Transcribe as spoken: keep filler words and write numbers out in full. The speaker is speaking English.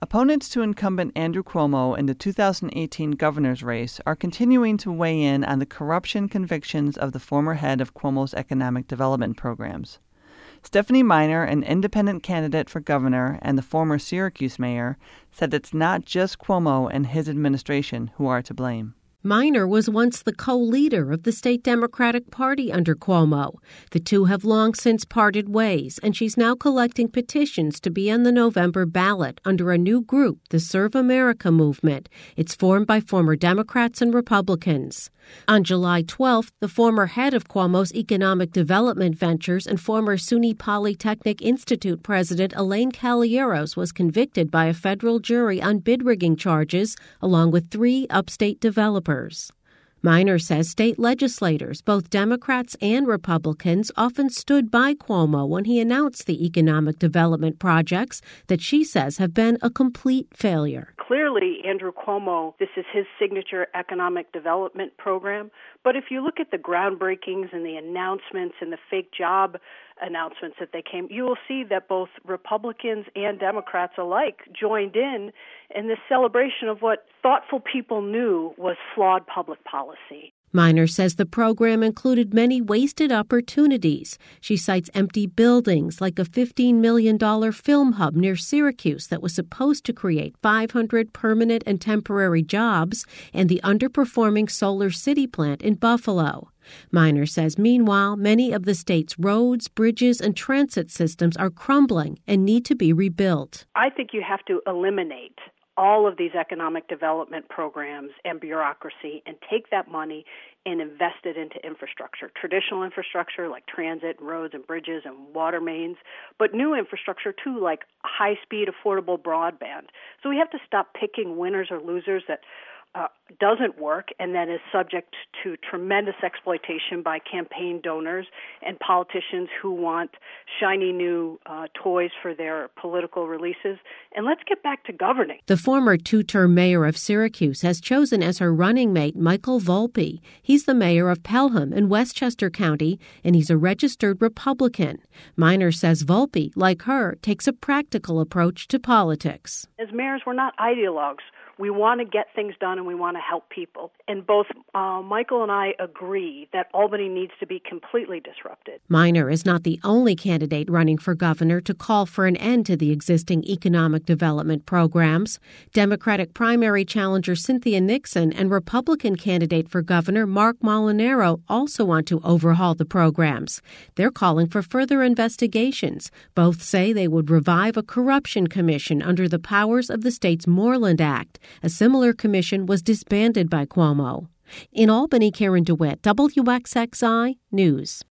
Opponents to incumbent Andrew Cuomo in the two thousand eighteen governor's race are continuing to weigh in on the corruption convictions of the former head of Cuomo's economic development programs. Stephanie Miner, an independent candidate for governor and the former Syracuse mayor, said it's not just Cuomo and his administration who are to blame. Miner was once the co-leader of the state Democratic Party under Cuomo. The two have long since parted ways, and she's now collecting petitions to be on the November ballot under a new group, the Serve America Movement. It's formed by former Democrats and Republicans. On July twelfth, the former head of Cuomo's economic development ventures and former SUNY Polytechnic Institute president Elaine Caballeros was convicted by a federal jury on bid rigging charges, along with three upstate developers. Miner says state legislators, both Democrats and Republicans, often stood by Cuomo when he announced the economic development projects that she says have been a complete failure. Clearly, Andrew Cuomo, this is his signature economic development program. But if you look at the groundbreakings and the announcements and the fake job announcements that they came, you will see that both Republicans and Democrats alike joined in in this celebration of what thoughtful people knew was flawed public policy. Miner says the program included many wasted opportunities. She cites empty buildings like a fifteen million dollars film hub near Syracuse that was supposed to create five hundred permanent and temporary jobs, and the underperforming Solar City plant in Buffalo. Miner says, meanwhile, many of the state's roads, bridges, and transit systems are crumbling and need to be rebuilt. I think you have to eliminate all of these economic development programs and bureaucracy and take that money and invest it into infrastructure, traditional infrastructure like transit, roads and bridges and water mains, but new infrastructure too, like high-speed, affordable broadband. So we have to stop picking winners or losers that Uh, doesn't work and then is subject to tremendous exploitation by campaign donors and politicians who want shiny new uh, toys for their political releases. And let's get back to governing. The former two-term mayor of Syracuse has chosen as her running mate Michael Volpe. He's the mayor of Pelham in Westchester County, and he's a registered Republican. Miner says Volpe, like her, takes a practical approach to politics. As mayors, we're not ideologues. We want to get things done and we want to help people. And both uh, Michael and I agree that Albany needs to be completely disrupted. Miner is not the only candidate running for governor to call for an end to the existing economic development programs. Democratic primary challenger Cynthia Nixon and Republican candidate for governor Mark Molinaro also want to overhaul the programs. They're calling for further investigations. Both say they would revive a corruption commission under the powers of the state's Moreland Act. A similar commission was disbanded by Cuomo. In Albany, Karen DeWitt, W X X I News.